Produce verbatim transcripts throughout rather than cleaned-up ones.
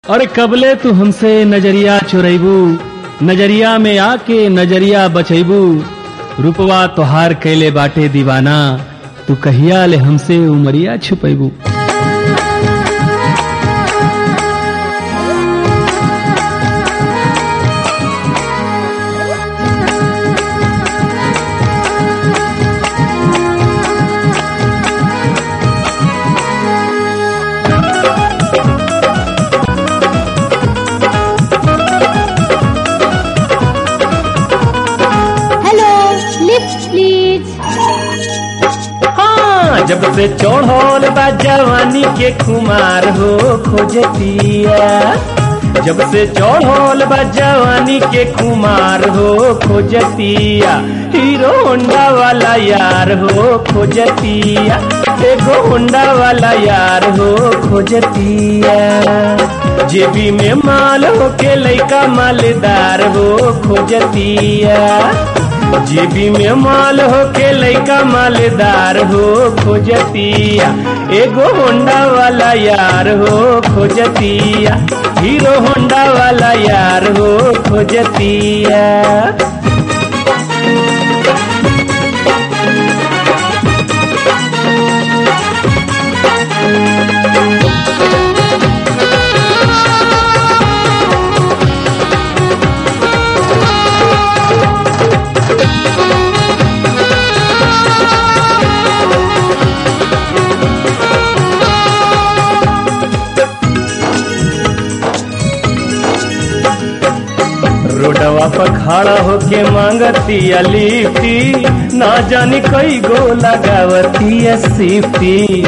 अरे कबले तू हमसे नजरिया चुरैबू, नजरिया में आके नजरिया बचैबू। रुपवा तोहार कैले बाटे दीवाना, तू कहिया ले हमसे उमरिया छुपैबू। जब से चढ़ल बा जवानी के खुमार हो खोजतिया, जब से चढ़ल बा जवानी के खुमार हो खोजतिया। हीरो होंडा वाला यार हो खोजतिया, एगो होंडा वाला यार हो खोजतिया। जेबी में माल हो के लइका मालदार हो खोजतिया, जेबी में माल हो के लइका मालदार हो खोजतिया। एगो होंडा वाला यार हो खोजतिया, हीरो होंडा वाला यार हो खोजतिया। रोडवा पर खड़ा होके मांगतिया लिफ्टी, ना जानी कई गो लगावतिया सिफ्टी।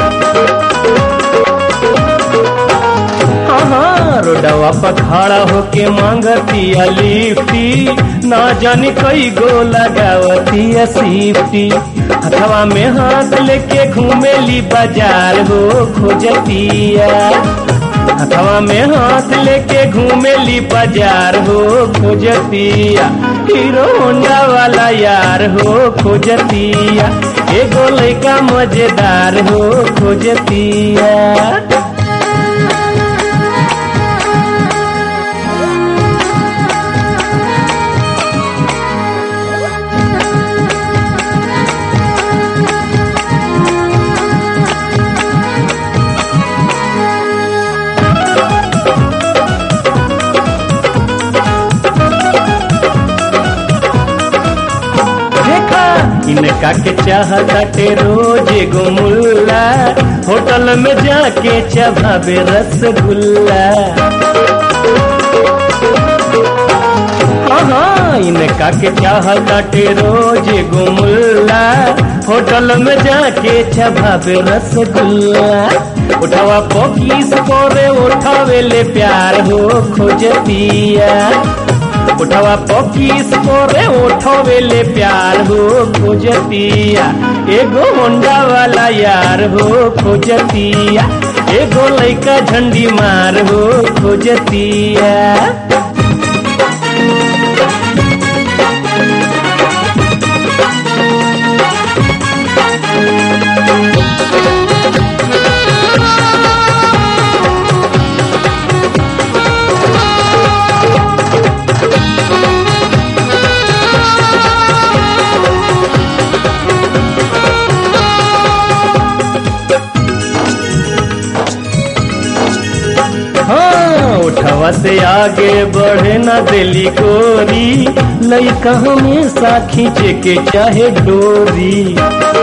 हाँ हाँ रोडवा पर खड़ा होके मांगतिया लिफ्टी, ना जानी कई गो लगावतिया सिफ्टी। हथवा में हाथ लेके घूमेली बाजार हो खोजतिया, हथवा में हाथ लेके घूमेली बाजार हो खोजतिया। हीरो होंडा वाला यार हो खोजतिया, एगो लइका मजेदार हो खोजतिया। इनका के चाहताटे रोज एगो मुल्ला, होटल में जाके चबावे रसगुल्ला। हाँ हाँ इनका के चाहताटे रोज एगो मुल्ला, होटल में जाके चबावे रसगुल्ला। उठावा पोकीस कोरे उठावे ले प्यार हो खोजतिया, उठावा पकीस कोरे उठावे ले प्यार हो खोजतिया। एगो होंडा वाला यार हो खोजतिया, एगो लइका झंडी मार हो खोजतिया। उठवा से आगे बढ़े ना दिली गोरी, लइका हमेशा खींचे के चाहे डोरी।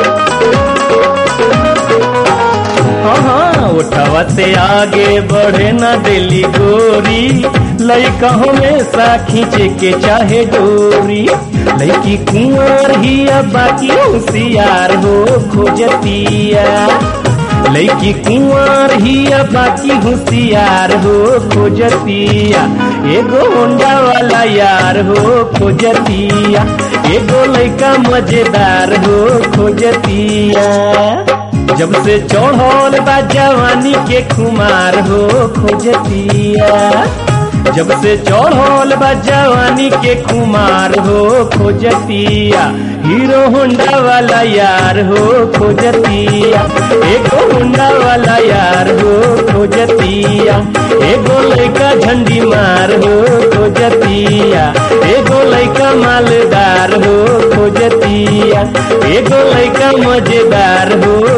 हाँ हाँ उठवा से आगे बढ़े ना दिली गोरी, लइका हमेशा खींचे के चाहे डोरी। लइकी कुंवर ही अब बाकी होशियार हो खोजतिया, लइकी कुंवर ही बाकी होशियार हो खोजतिया। एगो होंडा वाला यार हो खोजतिया, एगो लइका मजेदार हो खोजतिया। जब से चढ़ल बा जवानी के खुमार हो खोजतिया, जब से चढ़ल बा जवानी के खुमार हो खोजतिया। हीरो होंडा वाला यार हो खोजतिया, एगो होंडा वाला यार हो खोजतिया, एगो लइका झंडी मार हो खोजतिया, एगो लइका मालदार हो खोजतिया, एगो लइका मजेदार हो